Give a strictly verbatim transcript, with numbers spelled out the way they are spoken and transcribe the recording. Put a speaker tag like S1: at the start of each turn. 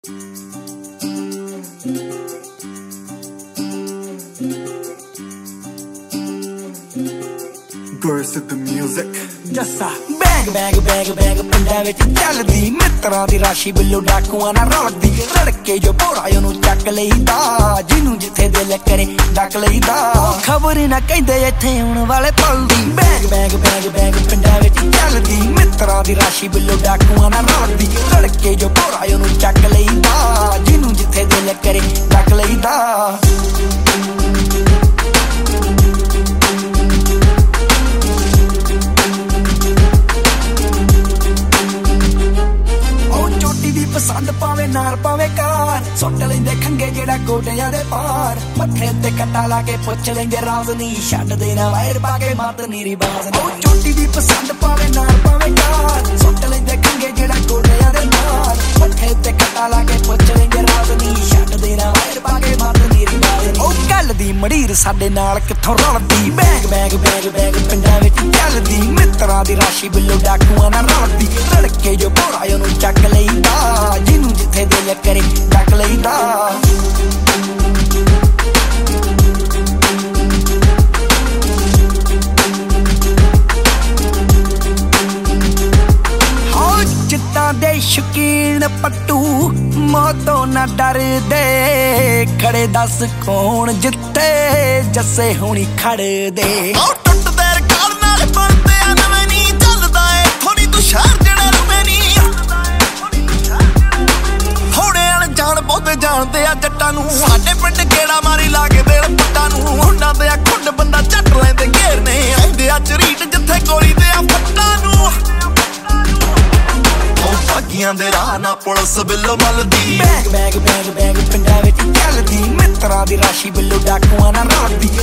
S1: Burst of the music
S2: Jassa बैग बैग बैग बैग पिंडा विच चलदी मित्रां दी राशि बिल्लो डाकुआं नाल रलदी रड़के जो भोरा ओनू चक लईदा जिन्नू जिथे दिल करे डक लईदा खबर ना कहंदे इत्थे आउण वाले पल दी बैग बैग बैग बैग पिंडा विच चलदी मित्रां दी राशि बिल्लो डाकुआं नाल रलदी रड़के जो भोरा ओनू चक लईदा जिन्नू जिथे दिल करे डक लईदा पसंद पावे नार पावे कार सुट लेंदे खंगे जेड़ा गोडियां दे पार मथे ते कट्टा ला के पुछ लेंगे राज नी छड्ड देना वायर पा के मत नीरी बाज ओ चोटी दी पसंद पावे नार पावे कार सुट लेंदे खंगे जेड़ा गोडियां दे पार मथे ते कट्टा ला के पुछ लेंगे राज नी छड्ड देना वायर पा के मत नीरी बाज ओ गल दी मड़ीर साडे नाल किथों रलदी बैग बैग बैग बैग पिंडां विच चलदी मित्रां दी राशि बिल्लो डाकुआं नाल रलदी रड़के जो भोरा ओनू चक लईदा जिन्नू जिथे दिल करे डक लईदा चित्तां दे शकीन पट्टू मौतों ना डरदे खड़े दस कौन जित्ते जस्से होनी खड़दे
S3: टुटदे रकाल नाल बनदे आ नवें नी चलदा ए थोड़ी तू शहर जेड़ा रवे नी थोड़े अण जान बहुते जानदे आ जट्टां नू साडे पिंड गेड़ा मारी ला के देड़ पट्टां नू हुंडां दे आ खुंड बंदा झट लैंदे घेरने आंदे आ चरीट जिथे गोली दे आ फट्टां नू भागियां दे राह ना पुलिस बिल्लो मलदी
S2: बैग बैग बैग बैग पिंडां विच चलदी मित्रां दी राशि बिल्लो डाकुआं नाल रलदी